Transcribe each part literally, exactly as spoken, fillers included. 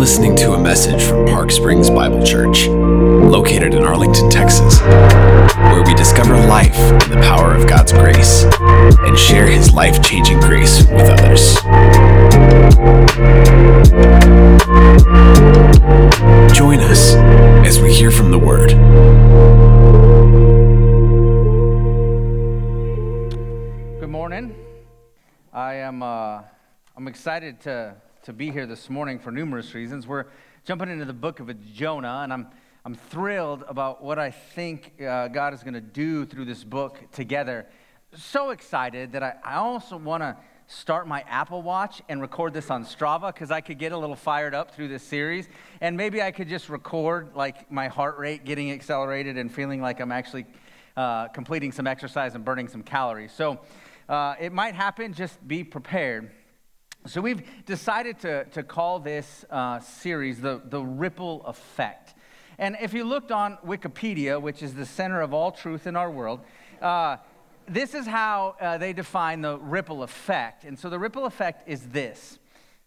listening to a message from Park Springs Bible Church, located in Arlington, Texas, where we discover life in the power of God's grace and share His life-changing grace with others. Join us as we hear from the Word. Good morning. I am uh, I'm excited to to be here this morning for numerous reasons. We're jumping into the book of Jonah, and I'm I'm thrilled about what I think uh, God is going to do through this book together. So excited that I, I also want to start my Apple Watch and record this on Strava, because I could get a little fired up through this series, and maybe I could just record like my heart rate getting accelerated and feeling like I'm actually uh, completing some exercise and burning some calories. So uh, it might happen. Just be prepared. So we've decided to, to call this uh, series the, the Ripple Effect. And if you looked on Wikipedia, which is the center of all truth in our world, uh, this is how uh, they define the ripple effect. And so the ripple effect is this.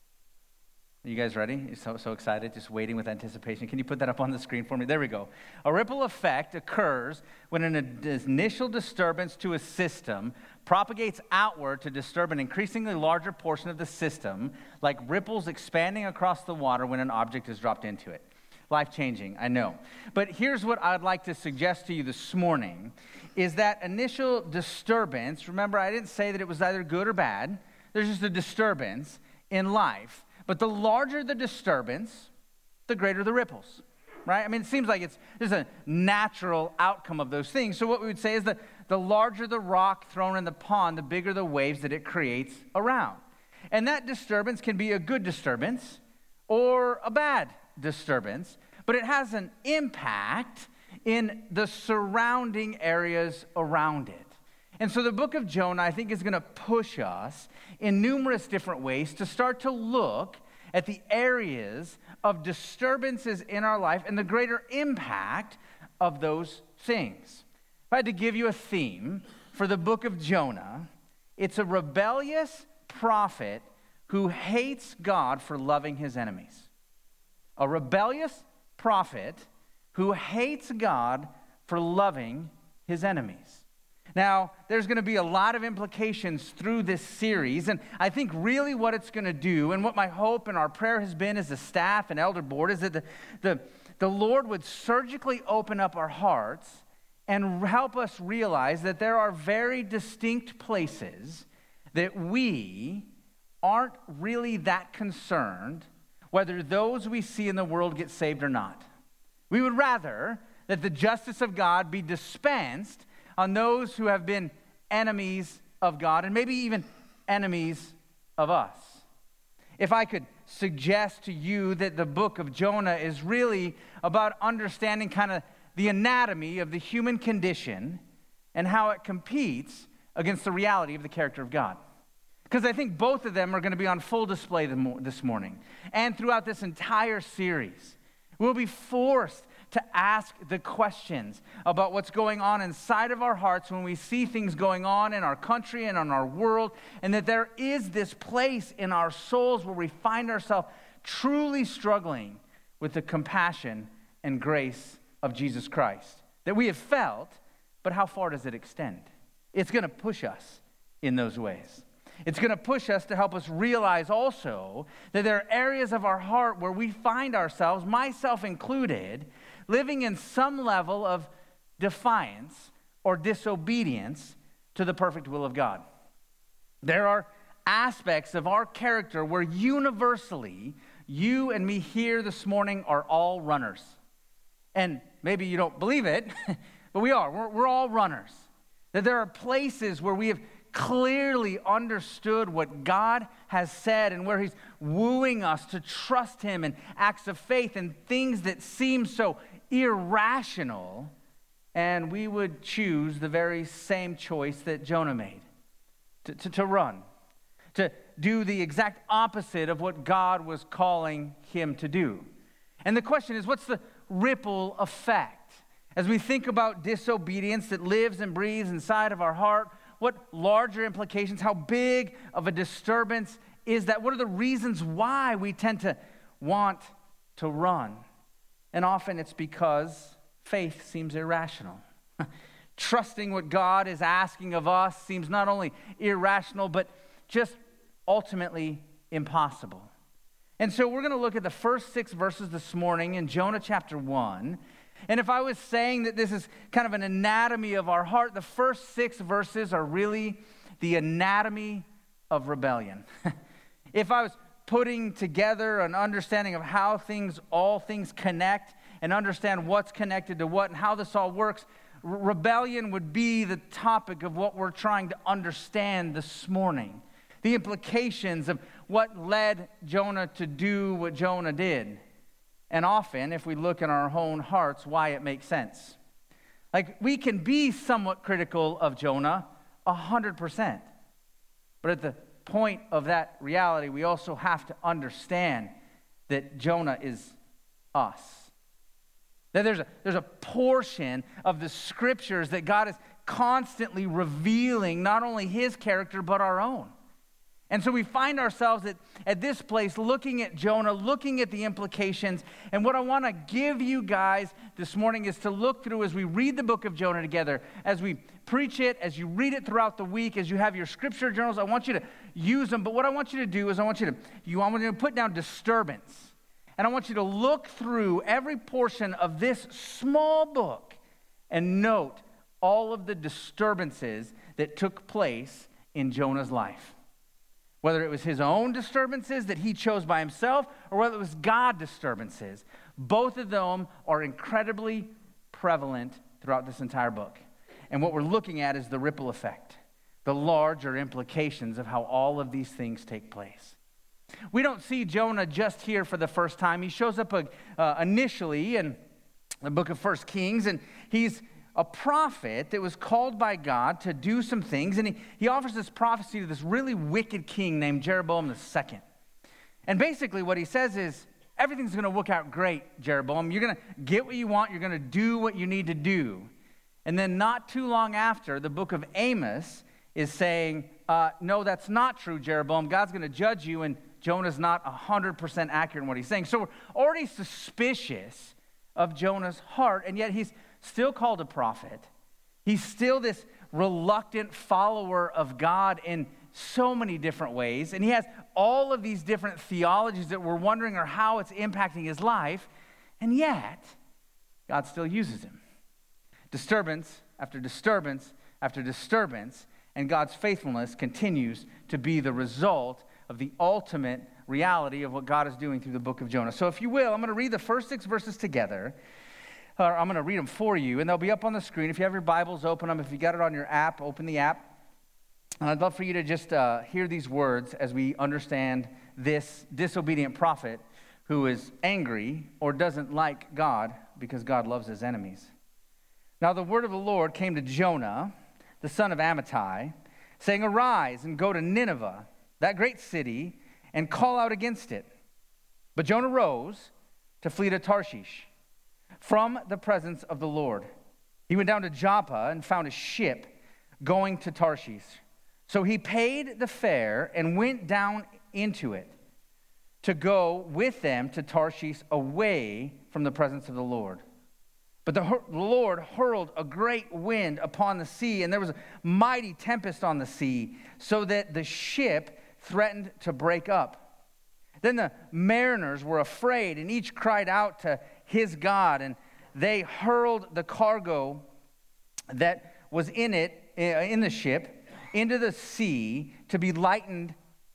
Are you guys ready? You're so, so excited, just waiting with anticipation. Can you put that up on the screen for me? There we go. A ripple effect occurs when an initial disturbance to a system propagates outward to disturb an increasingly larger portion of the system, like ripples expanding across the water when an object is dropped into it. Life-changing, I know. But here's what I'd like to suggest to you this morning, is that initial disturbance, remember I didn't say that it was either good or bad, there's just a disturbance in life. But the larger the disturbance, the greater the ripples, right? I mean, it seems like it's there's a natural outcome of those things. So what we would say is that the larger the rock thrown in the pond, the bigger the waves that it creates around. And that disturbance can be a good disturbance or a bad disturbance, but it has an impact in the surrounding areas around it. And so the book of Jonah, I think, is going to push us in numerous different ways to start to look at the areas of disturbances in our life and the greater impact of those things. If I had to give you a theme for the book of Jonah, it's a rebellious prophet who hates God for loving his enemies. A rebellious prophet who hates God for loving his enemies. Now, there's going to be a lot of implications through this series, and I think really what it's going to do, and what my hope and our prayer has been as a staff and elder board, is that the, the, the Lord would surgically open up our hearts and help us realize that there are very distinct places that we aren't really that concerned whether those we see in the world get saved or not. We would rather that the justice of God be dispensed on those who have been enemies of God and maybe even enemies of us. If I could suggest to you that the book of Jonah is really about understanding kind of the anatomy of the human condition and how it competes against the reality of the character of God. Because I think both of them are going to be on full display this morning and throughout this entire series. We'll be forced to ask the questions about what's going on inside of our hearts when we see things going on in our country and in our world, and that there is this place in our souls where we find ourselves truly struggling with the compassion and grace of Jesus Christ that we have felt, but how far does it extend? It's going to push us in those ways. It's going to push us to help us realize also that there are areas of our heart where we find ourselves, myself included, living in some level of defiance or disobedience to the perfect will of God. There are aspects of our character where universally, you and me here this morning are all runners. And maybe you don't believe it, but we are. We're, we're all runners. That there are places where we have clearly understood what God has said and where He's wooing us to trust Him in acts of faith and things that seem so irrational, and we would choose the very same choice that Jonah made, to, to, to run, to do the exact opposite of what God was calling him to do. And the question is, what's the ripple effect? As we think about disobedience that lives and breathes inside of our heart, what larger implications, how big of a disturbance is that? What are the reasons why we tend to want to run. And often it's because faith seems irrational. Trusting what God is asking of us seems not only irrational, but just ultimately impossible. And so we're going to look at the first six verses this morning in Jonah chapter one. And if I was saying that this is kind of an anatomy of our heart, the first six verses are really the anatomy of rebellion. If I was putting together an understanding of how things, all things connect, and understand what's connected to what and how this all works, re- rebellion would be the topic of what we're trying to understand this morning. The implications of what led Jonah to do what Jonah did. And often, if we look in our own hearts, why it makes sense. Like, we can be somewhat critical of Jonah, one hundred percent. But at the point of that reality, we also have to understand that Jonah is us. That there's a, there's a portion of the scriptures that God is constantly revealing, not only his character, but our own. And so we find ourselves at, at this place looking at Jonah, looking at the implications. And what I want to give you guys this morning is to look through as we read the book of Jonah together, as we preach it, as you read it throughout the week, as you have your scripture journals. I want you to use them. But what I want you to do is I want you to, you want me to put down disturbance. And I want you to look through every portion of this small book and note all of the disturbances that took place in Jonah's life. Whether it was his own disturbances that he chose by himself, or whether it was God disturbances, both of them are incredibly prevalent throughout this entire book. And what we're looking at is the ripple effect, the larger implications of how all of these things take place. We don't see Jonah just here for the first time. He shows up uh, initially in the book of First Kings, and he's a prophet that was called by God to do some things, and he, he offers this prophecy to this really wicked king named Jeroboam the Second. And basically what he says is, everything's going to work out great, Jeroboam. You're going to get what you want. You're going to do what you need to do. And then not too long after, the book of Amos is saying, uh, no, that's not true, Jeroboam. God's going to judge you, and Jonah's not one hundred percent accurate in what he's saying. So we're already suspicious of Jonah's heart, and yet he's still called a prophet. He's still this reluctant follower of God in so many different ways. And he has all of these different theologies that we're wondering are how it's impacting his life. And yet, God still uses him. Disturbance after disturbance after disturbance. And God's faithfulness continues to be the result of the ultimate reality of what God is doing through the book of Jonah. So if you will, I'm going to read the first six verses together. Or I'm going to read them for you, and they'll be up on the screen. If you have your Bibles, open them. If you got it on your app, open the app. And I'd love for you to just uh, hear these words as we understand this disobedient prophet who is angry or doesn't like God because God loves his enemies. Now the word of the Lord came to Jonah, the son of Amittai, saying, "Arise and go to Nineveh, that great city, and call out against it." But Jonah rose to flee to Tarshish from the presence of the Lord. He went down to Joppa and found a ship going to Tarshish. So he paid the fare and went down into it to go with them to Tarshish away from the presence of the Lord. But the, the Lord hurled a great wind upon the sea, and there was a mighty tempest on the sea, so that the ship threatened to break up. Then the mariners were afraid, and each cried out to his God, and they hurled the cargo that was in it, in the ship, into the sea to be lightened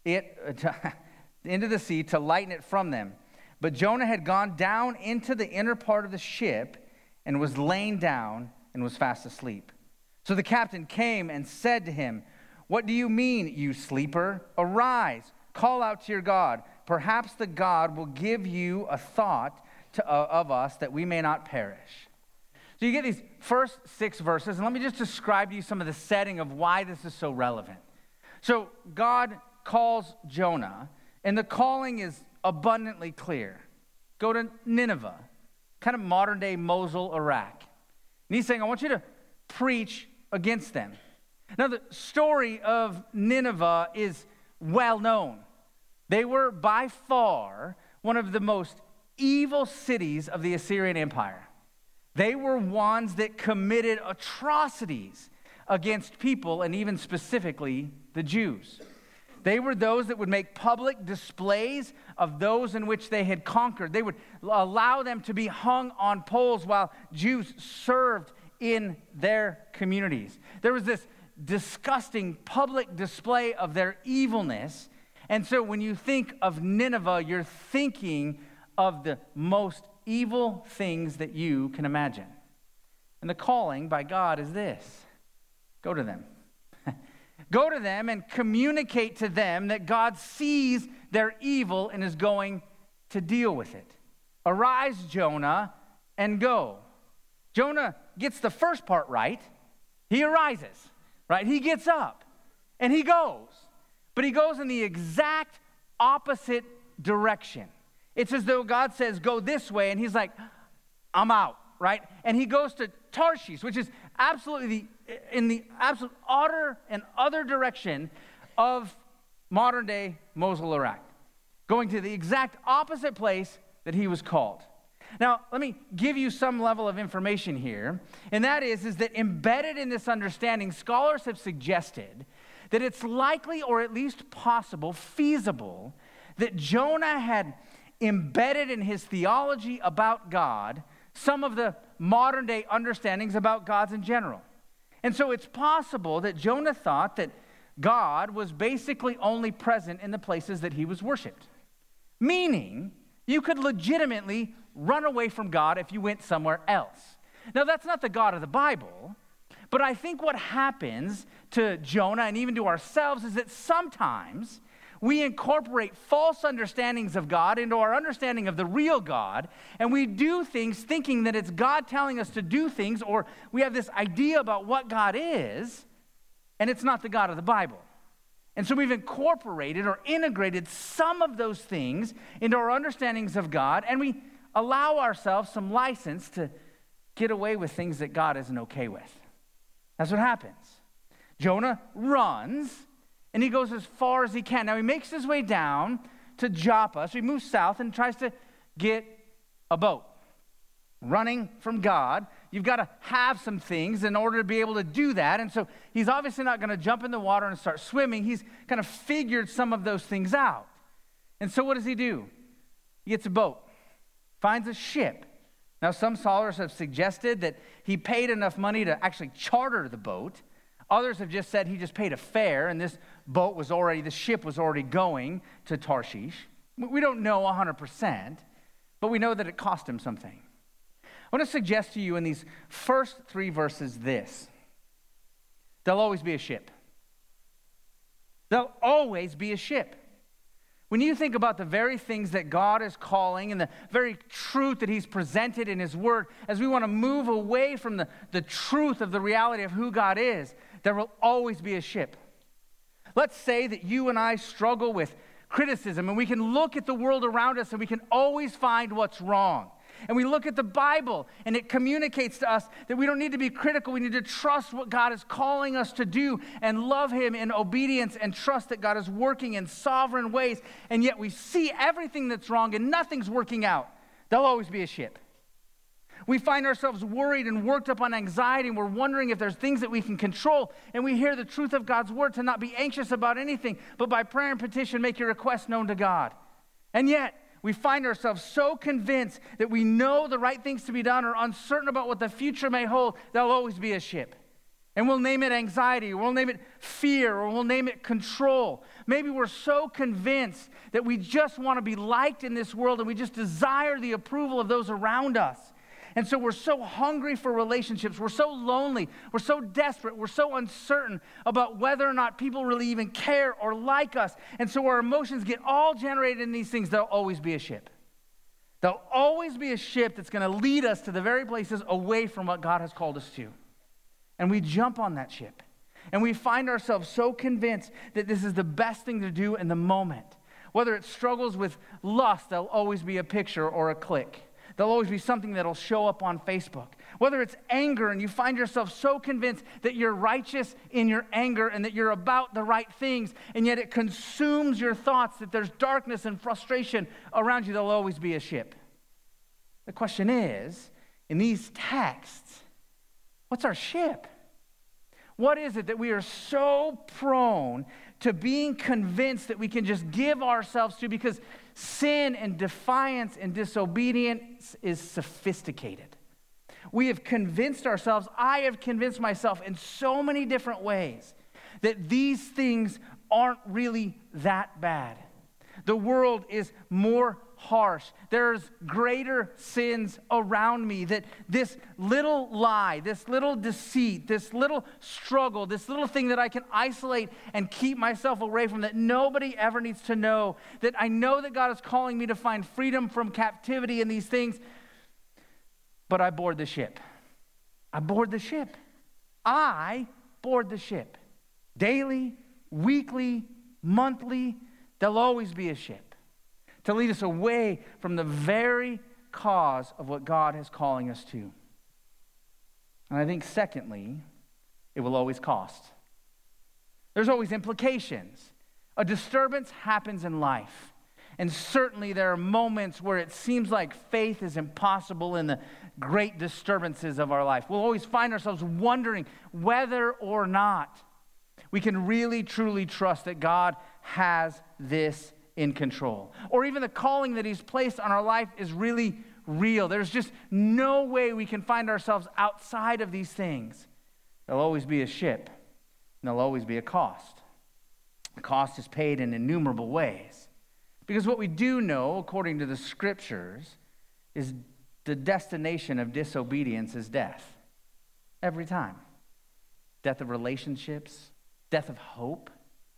it to, into the sea to lighten it from them. But Jonah had gone down into the inner part of the ship and was lain down and was fast asleep. So the captain came and said to him, "What do you mean, you sleeper? Arise, call out to your God. Perhaps the God will give you a thought to, uh, of us that we may not perish." So you get these first six verses, and let me just describe to you some of the setting of why this is so relevant. So God calls Jonah, and the calling is abundantly clear. Go to Nineveh, kind of modern-day Mosul, Iraq. And he's saying, I want you to preach against them. Now, the story of Nineveh is well known. They were by far one of the most evil cities of the Assyrian Empire. They were ones that committed atrocities against people, and even specifically the Jews. They were those that would make public displays of those in which they had conquered. They would allow them to be hung on poles while Jews served in their communities. There was this disgusting public display of their evilness. And so when you think of Nineveh, you're thinking of the most evil things that you can imagine. And the calling by God is this: go to them. Go to them and communicate to them that God sees their evil and is going to deal with it. Arise, Jonah, and go. Jonah gets the first part right. He arises, right? He gets up and he goes. But he goes in the exact opposite direction. It's as though God says, go this way, and he's like, I'm out, right? And he goes to Tarshish, which is absolutely the, in the absolute utter and other direction of modern-day Mosul, Iraq, going to the exact opposite place that he was called. Now, let me give you some level of information here, and that is, is that embedded in this understanding, scholars have suggested that it's likely, or at least possible, feasible, that Jonah had embedded in his theology about God some of the modern-day understandings about gods in general. And so it's possible that Jonah thought that God was basically only present in the places that he was worshipped. Meaning, you could legitimately run away from God if you went somewhere else. Now, that's not the God of the Bible, but I think what happens to Jonah and even to ourselves is that sometimes we incorporate false understandings of God into our understanding of the real God, and we do things thinking that it's God telling us to do things, or we have this idea about what God is, and it's not the God of the Bible. And so we've incorporated or integrated some of those things into our understandings of God, and we allow ourselves some license to get away with things that God isn't okay with. That's what happens. Jonah runs, and he goes as far as he can. Now, he makes his way down to Joppa, so he moves south and tries to get a boat. Running from God, you've got to have some things in order to be able to do that. And so he's obviously not going to jump in the water and start swimming. He's kind of figured some of those things out. And so what does he do? He gets a boat, finds a ship. Now, some scholars have suggested that he paid enough money to actually charter the boat. Others have just said he just paid a fare, and this boat was already, the ship was already going to Tarshish. We don't know one hundred percent, but we know that it cost him something. I want to suggest to you in these first three verses this: there'll always be a ship. There'll always be a ship. When you think about the very things that God is calling and the very truth that he's presented in his word, as we want to move away from the, the truth of the reality of who God is, there will always be a ship. Let's say that you and I struggle with criticism, and we can look at the world around us and we can always find what's wrong. And we look at the Bible, and it communicates to us that we don't need to be critical. We need to trust what God is calling us to do and love him in obedience and trust that God is working in sovereign ways. And yet we see everything that's wrong and nothing's working out. There'll always be a ship. We find ourselves worried and worked up on anxiety, and we're wondering if there's things that we can control. And we hear the truth of God's word to not be anxious about anything, but by prayer and petition, make your request known to God. And yet, we find ourselves so convinced that we know the right things to be done or uncertain about what the future may hold, there'll always be a ship. And we'll name it anxiety, or we'll name it fear, or we'll name it control. Maybe we're so convinced that we just want to be liked in this world, and we just desire the approval of those around us. And so we're so hungry for relationships. We're so lonely. We're so desperate. We're so uncertain about whether or not people really even care or like us. And so our emotions get all generated in these things. There'll always be a ship. There'll always be a ship that's going to lead us to the very places away from what God has called us to. And we jump on that ship. And we find ourselves so convinced that this is the best thing to do in the moment. Whether it struggles with lust, there'll always be a picture or a click. There'll always be something that'll show up on Facebook. Whether it's anger and you find yourself so convinced that you're righteous in your anger and that you're about the right things, and yet it consumes your thoughts, that there's darkness and frustration around you, there'll always be a ship. The question is, in these texts, what's our ship? What is it that we are so prone to being convinced that we can just give ourselves to because sin and defiance and disobedience is sophisticated? We have convinced ourselves, I have convinced myself in so many different ways that these things aren't really that bad. The world is more harsh. There's greater sins around me, that this little lie, this little deceit, this little struggle, this little thing that I can isolate and keep myself away from, that nobody ever needs to know, that I know that God is calling me to find freedom from captivity in these things, but I board the ship. I board the ship. I board the ship. Daily, weekly, monthly, there'll always be a ship to lead us away from the very cause of what God is calling us to. And I think secondly, it will always cost. There's always implications. A disturbance happens in life. And certainly there are moments where it seems like faith is impossible in the great disturbances of our life. We'll always find ourselves wondering whether or not we can really, truly trust that God has this in control. Or even the calling that he's placed on our life is really real. There's just no way we can find ourselves outside of these things. There'll always be a ship, and there'll always be a cost. The cost is paid in innumerable ways. Because what we do know, according to the scriptures, is the destination of disobedience is death. Every time. Death of relationships, death of hope,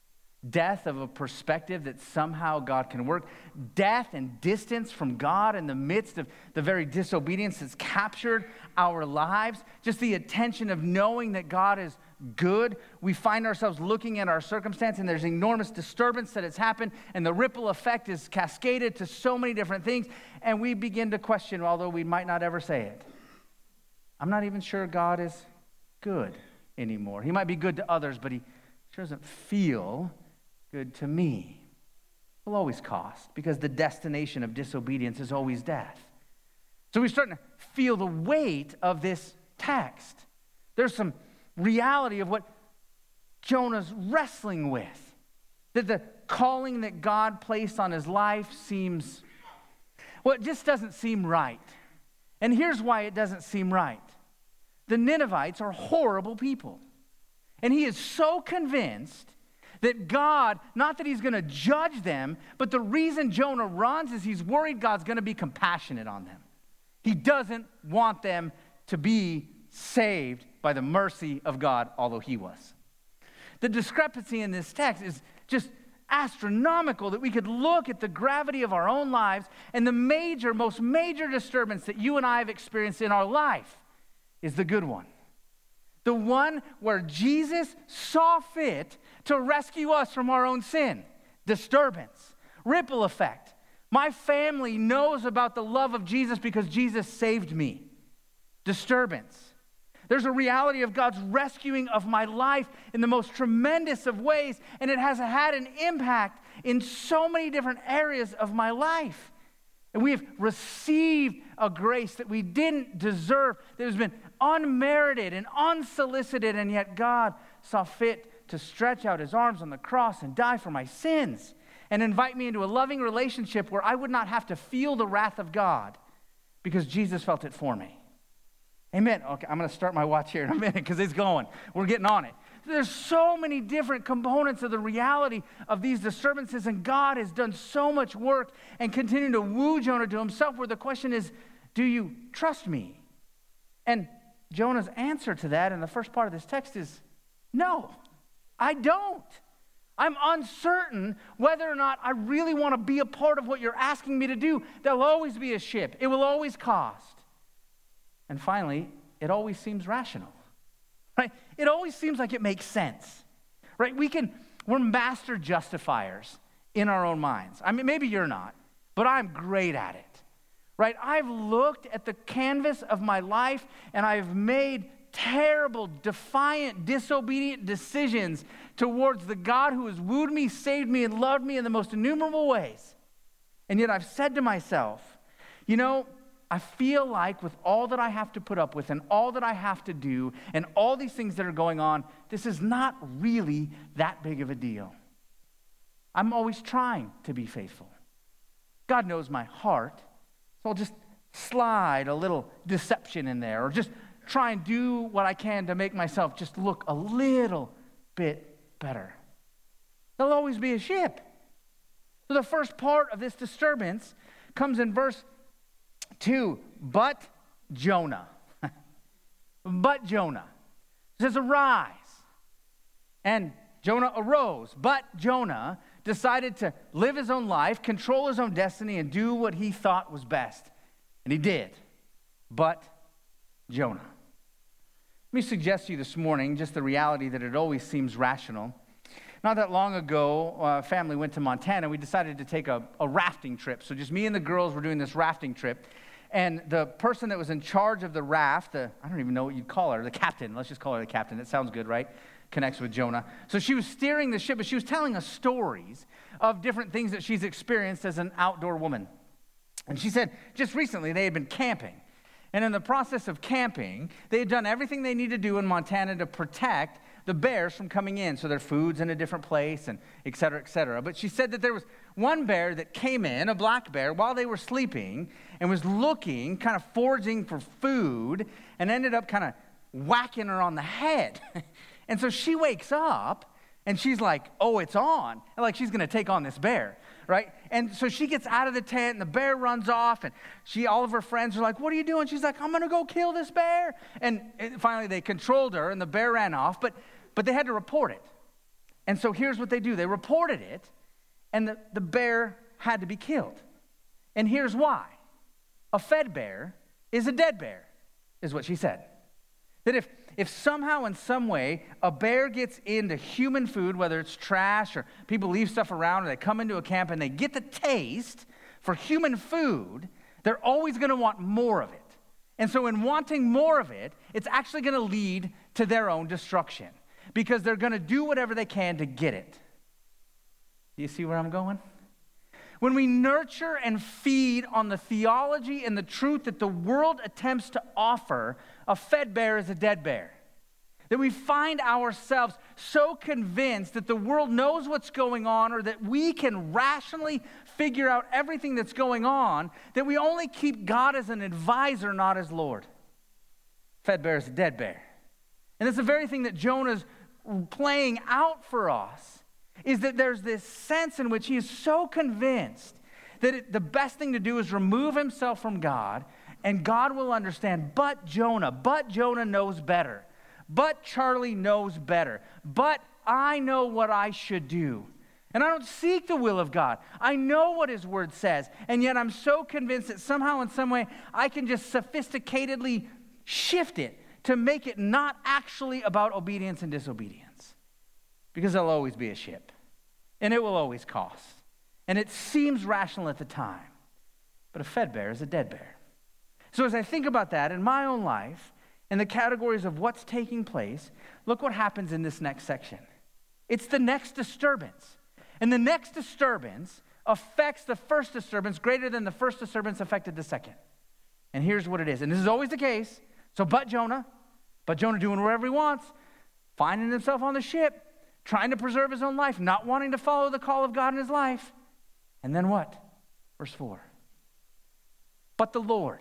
death of a perspective that somehow God can work, death and distance from God in the midst of the very disobedience that's captured our lives, just the attention of knowing that God is good. We find ourselves looking at our circumstance and there's enormous disturbance that has happened and the ripple effect is cascaded to so many different things, and we begin to question, although we might not ever say it, I'm not even sure God is good anymore. He might be good to others, but he sure doesn't feel good to me. Will always cost, because the destination of disobedience is always death. So we're starting to feel the weight of this text. There's some reality of what Jonah's wrestling with. That the calling that God placed on his life seems, well, it just doesn't seem right. And here's why it doesn't seem right. The Ninevites are horrible people. And he is so convinced that God, not that he's going to judge them, but the reason Jonah runs is he's worried God's going to be compassionate on them. He doesn't want them to be saved by the mercy of God, although he was. The discrepancy in this text is just astronomical, that we could look at the gravity of our own lives, and the major, most major disturbance that you and I have experienced in our life is the good one. The one where Jesus saw fit to rescue us from our own sin. Disturbance. Ripple effect. My family knows about the love of Jesus because Jesus saved me. Disturbance. There's a reality of God's rescuing of my life in the most tremendous of ways, and it has had an impact in so many different areas of my life. And we have received a grace that we didn't deserve, that has been unmerited and unsolicited, and yet God saw fit to stretch out his arms on the cross and die for my sins and invite me into a loving relationship where I would not have to feel the wrath of God because Jesus felt it for me. Amen. Okay, I'm going to start my watch here in a minute because it's going. We're getting on it. There's so many different components of the reality of these disturbances, and God has done so much work and continuing to woo Jonah to himself, where the question is, do you trust me? And Jonah's answer to that in the first part of this text is, no, I don't. I'm uncertain whether or not I really want to be a part of what you're asking me to do. There'll always be a ship. It will always cost. And finally, it always seems rational. Right? It always seems like it makes sense, right? We can, we're master justifiers in our own minds. I mean, maybe you're not, but I'm great at it, right? I've looked at the canvas of my life and I've made terrible, defiant, disobedient decisions towards the God who has wooed me, saved me, and loved me in the most innumerable ways. And yet I've said to myself, you know, I feel like with all that I have to put up with and all that I have to do and all these things that are going on, this is not really that big of a deal. I'm always trying to be faithful. God knows my heart, so I'll just slide a little deception in there or just try and do what I can to make myself just look a little bit better. There'll always be a ship. So the first part of this disturbance comes in verse two. But Jonah. But Jonah. It says, arise. And Jonah arose. But Jonah decided to live his own life, control his own destiny, and do what he thought was best. And he did. But Jonah. Let me suggest to you this morning just the reality that it always seems rational. Not that long ago, a family went to Montana. We decided to take a, a rafting trip. So just me and the girls were doing this rafting trip. And the person that was in charge of the raft, the, I don't even know what you'd call her, the captain. Let's just call her the captain. It sounds good, right? Connects with Jonah. So she was steering the ship, but she was telling us stories of different things that she's experienced as an outdoor woman. And she said just recently they had been camping. And in the process of camping, they had done everything they needed to do in Montana to protect the bears from coming in. So their food's in a different place and et cetera, et cetera. But she said that there was one bear that came in, a black bear, while they were sleeping and was looking, kind of foraging for food and ended up kind of whacking her on the head. And so she wakes up and she's like, oh, it's on. And like she's going to take on this bear, right? And so she gets out of the tent and the bear runs off and she, all of her friends are like, what are you doing? She's like, I'm going to go kill this bear. And finally they controlled her and the bear ran off, but but they had to report it. And so here's what they do. They reported it and the, the bear had to be killed. And here's why. A fed bear is a dead bear, is what she said. That if, if somehow in some way a bear gets into human food, whether it's trash or people leave stuff around or they come into a camp and they get the taste for human food, they're always going to want more of it. And so in wanting more of it, it's actually going to lead to their own destruction because they're going to do whatever they can to get it. Do you see where I'm going? When we nurture and feed on the theology and the truth that the world attempts to offer, a fed bear is a dead bear. That we find ourselves so convinced that the world knows what's going on or that we can rationally figure out everything that's going on, that we only keep God as an advisor, not as Lord. Fed bear is a dead bear. And it's the very thing that Jonah's playing out for us, is that there's this sense in which he is so convinced that it, the best thing to do is remove himself from God, and God will understand, but Jonah, but Jonah knows better. But Charlie knows better. But I know what I should do. And I don't seek the will of God. I know what his word says. And yet I'm so convinced that somehow in some way I can just sophisticatedly shift it to make it not actually about obedience and disobedience. Because there'll always be a ship. And it will always cost. And it seems rational at the time. But a fed bear is a dead bear. So as I think about that in my own life, in the categories of what's taking place, look what happens in this next section. It's the next disturbance. And the next disturbance affects the first disturbance greater than the first disturbance affected the second. And here's what it is. And this is always the case. So but Jonah, but Jonah doing whatever he wants, finding himself on the ship, trying to preserve his own life, not wanting to follow the call of God in his life. And then what? Verse four. But the Lord.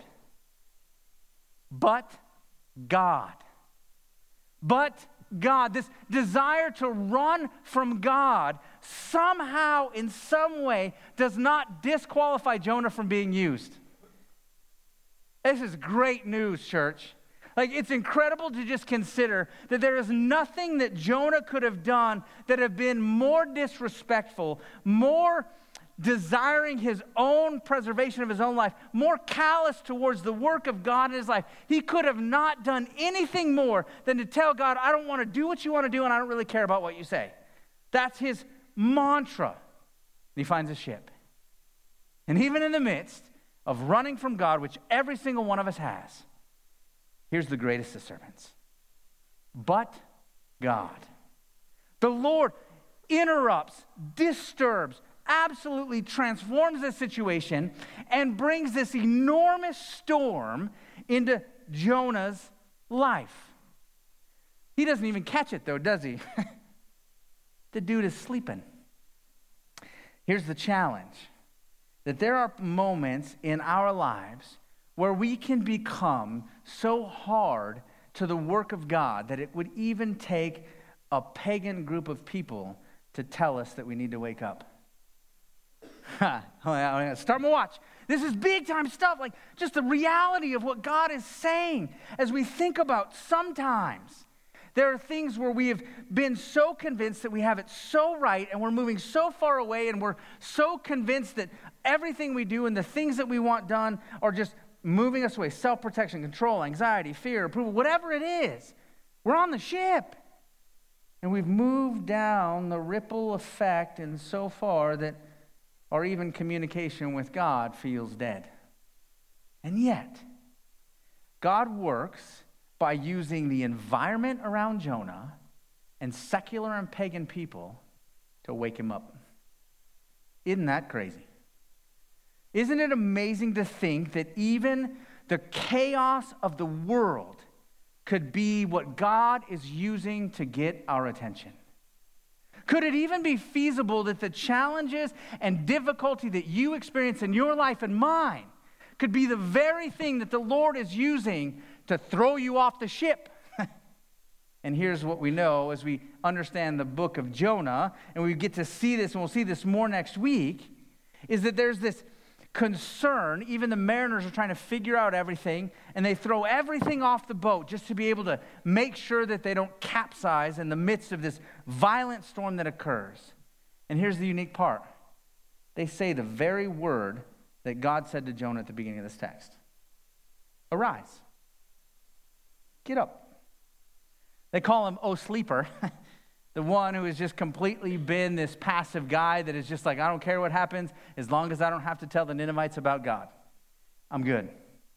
But God. But God, this desire to run from God somehow, in some way, does not disqualify Jonah from being used. This is great news, church. Like, it's incredible to just consider that there is nothing that Jonah could have done that have been more disrespectful, more desiring his own preservation of his own life, more callous towards the work of God in his life. He could have not done anything more than to tell God, I don't want to do what you want to do, and I don't really care about what you say. That's his mantra. And he finds a ship. And even in the midst of running from God, which every single one of us has, here's the greatest disturbance. But God. The Lord interrupts, disturbs, absolutely transforms the situation and brings this enormous storm into Jonah's life. He doesn't even catch it, though, does he? The dude is sleeping. Here's the challenge, that there are moments in our lives where we can become so hard to the work of God that it would even take a pagan group of people to tell us that we need to wake up. Start my watch. This is big time stuff, like just the reality of what God is saying as we think about sometimes. There are things where we have been so convinced that we have it so right, and we're moving so far away, and we're so convinced that everything we do and the things that we want done are just moving us away. Self-protection, control, anxiety, fear, approval, whatever it is. We're on the ship. And we've moved down the ripple effect and so far that our even communication with God feels dead. And yet, God works by using the environment around Jonah and secular and pagan people to wake him up. Isn't that crazy? Isn't it amazing to think that even the chaos of the world could be what God is using to get our attention? Could it even be feasible that the challenges and difficulty that you experience in your life and mine could be the very thing that the Lord is using to throw you off the ship? And here's what we know as we understand the book of Jonah, and we get to see this, and we'll see this more next week, is that there's this concern. Even the mariners are trying to figure out everything, and they throw everything off the boat just to be able to make sure that they don't capsize in the midst of this violent storm that occurs. And here's the unique part. They say the very word that God said to Jonah at the beginning of this text. Arise. Get up. They call him, oh, sleeper. The one who has just completely been this passive guy that is just like, I don't care what happens as long as I don't have to tell the Ninevites about God. I'm good.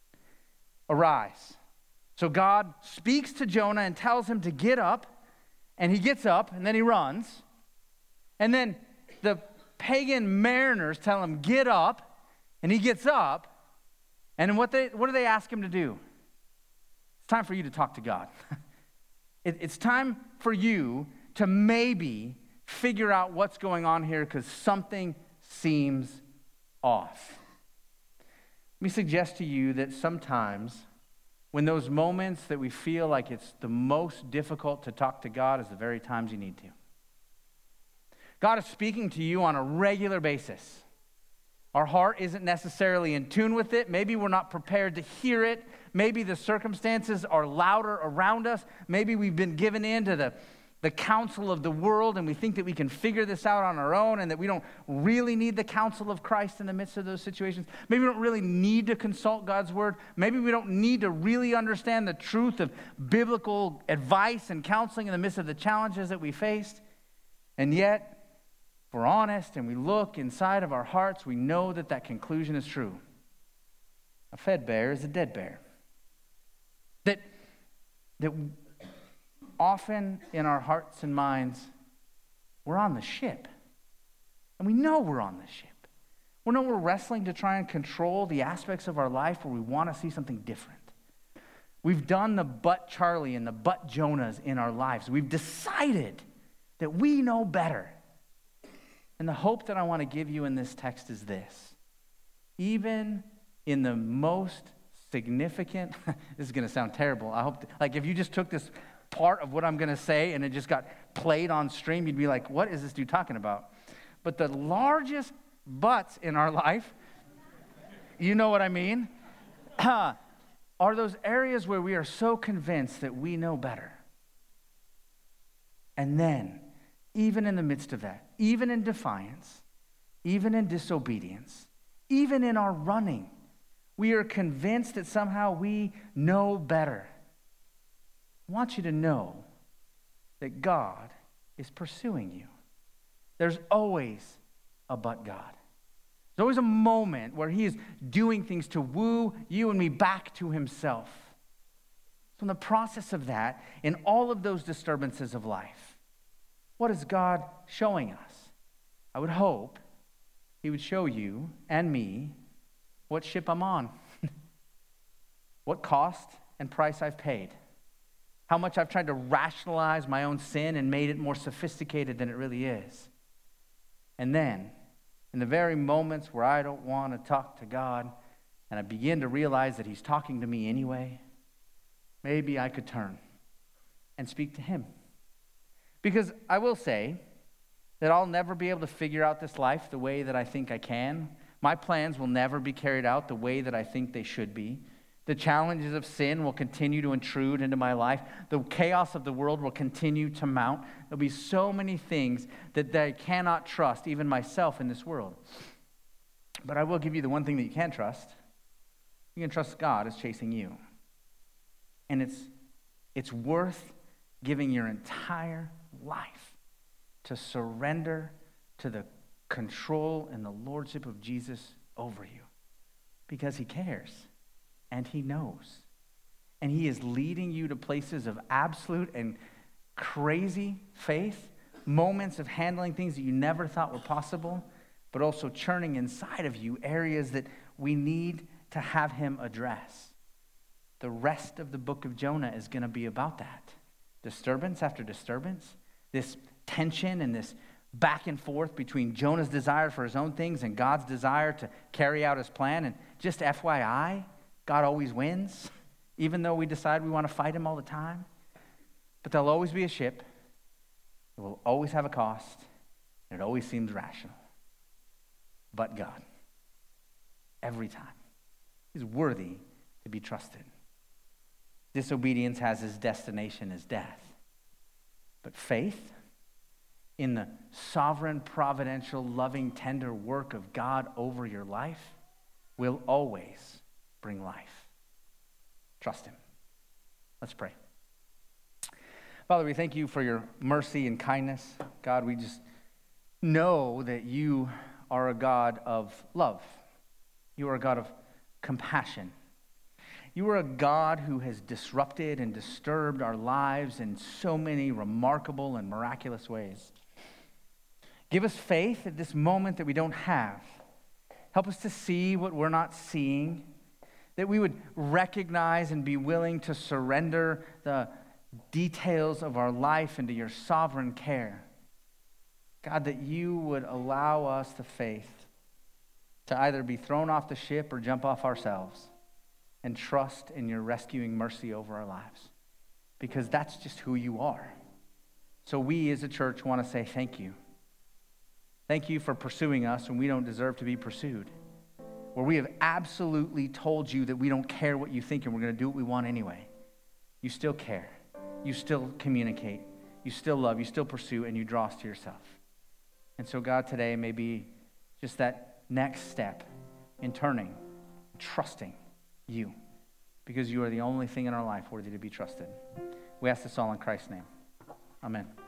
Arise. So God speaks to Jonah and tells him to get up, and he gets up, and then he runs. And then the pagan mariners tell him, get up, and he gets up. And what, they, what do they ask him to do? It's time for you to talk to God. it, it's time for you to maybe figure out what's going on here because something seems off. Let me suggest to you that sometimes when those moments that we feel like it's the most difficult to talk to God is the very times you need to. God is speaking to you on a regular basis. Our heart isn't necessarily in tune with it. Maybe we're not prepared to hear it. Maybe the circumstances are louder around us. Maybe we've been given in to the the counsel of the world, and we think that we can figure this out on our own and that we don't really need the counsel of Christ in the midst of those situations. Maybe we don't really need to consult God's word. Maybe we don't need to really understand the truth of biblical advice and counseling in the midst of the challenges that we faced. And yet, if we're honest and we look inside of our hearts, we know that that conclusion is true. A fed bear is a dead bear. That, that often in our hearts and minds, we're on the ship. And we know we're on the ship. We know we're wrestling to try and control the aspects of our life where we want to see something different. We've done the but Charlie and the but Jonahs in our lives. We've decided that we know better. And the hope that I want to give you in this text is this. Even in the most significant, this is going to sound terrible. I hope, that, like if you just took this part of what I'm going to say and it just got played on stream, you'd be like, what is this dude talking about? But the largest butts in our life, you know what I mean, are those areas where we are so convinced that we know better. And then, even in the midst of that, even in defiance, even in disobedience, even in our running, we are convinced that somehow we know better. I want you to know that God is pursuing you. There's always a but God. There's always a moment where he is doing things to woo you and me back to himself. So in the process of that, in all of those disturbances of life, what is God showing us? I would hope he would show you and me what ship I'm on, what cost and price I've paid, how much I've tried to rationalize my own sin and made it more sophisticated than it really is. And then, in the very moments where I don't want to talk to God, and I begin to realize that he's talking to me anyway, maybe I could turn and speak to him. Because I will say that I'll never be able to figure out this life the way that I think I can. My plans will never be carried out the way that I think they should be. The challenges of sin will continue to intrude into my life. The chaos of the world will continue to mount. There'll be so many things that I cannot trust, even myself, in this world. But I will give you the one thing that you can trust. You can trust God is chasing you. And it's, it's worth giving your entire life to surrender to the control and the lordship of Jesus over you. Because he cares. And he knows. And he is leading you to places of absolute and crazy faith, moments of handling things that you never thought were possible, but also churning inside of you areas that we need to have him address. The rest of the book of Jonah is going to be about that. Disturbance after disturbance, this tension and this back and forth between Jonah's desire for his own things and God's desire to carry out his plan. And just F Y I, God always wins, even though we decide we want to fight him all the time. But there'll always be a ship. It will always have a cost. And it always seems rational. But God, every time, is worthy to be trusted. Disobedience has its destination as death. But faith in the sovereign, providential, loving, tender work of God over your life will always bring life. Trust him. Let's pray. Father, we thank you for your mercy and kindness. God, we just know that you are a God of love. You are a God of compassion. You are a God who has disrupted and disturbed our lives in so many remarkable and miraculous ways. Give us faith at this moment that we don't have. Help us to see what we're not seeing, that we would recognize and be willing to surrender the details of our life into your sovereign care. God, that you would allow us the faith to either be thrown off the ship or jump off ourselves and trust in your rescuing mercy over our lives, because that's just who you are. So we as a church want to say thank you. Thank you for pursuing us when we don't deserve to be pursued, where we have absolutely told you that we don't care what you think and we're going to do what we want anyway. You still care. You still communicate. You still love. You still pursue, and you draw us to yourself. And so God, today may be just that next step in turning, trusting you, because you are the only thing in our life worthy to be trusted. We ask this all in Christ's name. Amen.